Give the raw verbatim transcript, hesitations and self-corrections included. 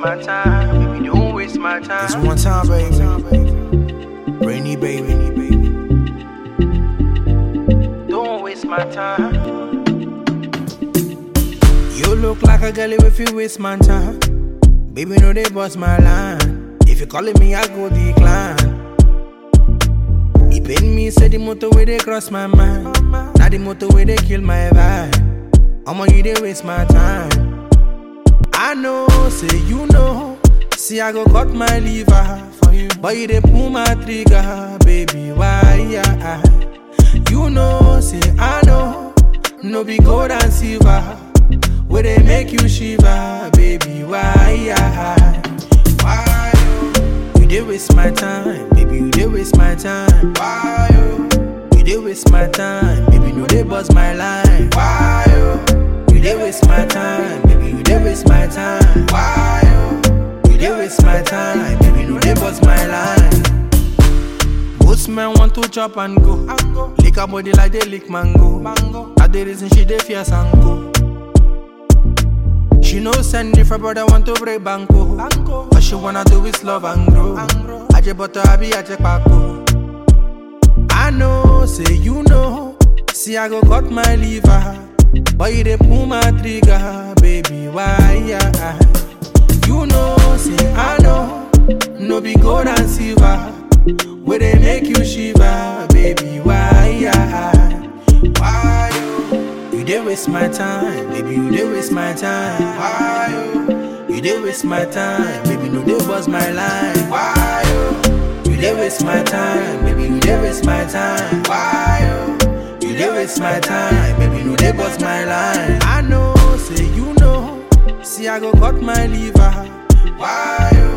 my time, baby, don't waste my time. It's one time, baby. Rainy baby, baby. Don't waste my time. You look like a girl if you waste my time. Baby, no, they bust my line. If you calling me, I go decline. He paid me, say the motor where they cross my mind. Now the motor where they kill my vibe. I'ma you they waste my time. I know, say you know. See I go cut my liver for you, but you they pull my trigger, baby. Why? Yeah, you know, say I know. No be gold and silver, where they make you shiver, baby. Why? Yeah, why you? You they waste my time, baby. You they waste my time. Why you? You they waste my time, baby. No they bust my line. Why you? You they waste my time, baby. You they waste my time. Why you? You they waste my time, baby. No they bust my line. Most men want to chop and go. Lick her body like they lick mango. mango. That's the reason she dey fierce and go. She no send if her brother want to break banco. banco. All she wanna do is love and grow. I just butter happy, I just packo. I know, say you know. See I go cut my liver, but you dey pull my trigger, baby. Why? Yeah. You know, say I know. No be gold and silver, where they make you shiver, baby. Why? Yeah. Why you? You dey waste my time, baby. You dey waste my time. Why you? You dey waste my time, baby. No dey bust my line. Why you? You dey waste my time, baby. You dey waste my time. Why you? You dey waste my time, baby. No dey bust my line. I know, say you know. See I go cut my liver. Why you?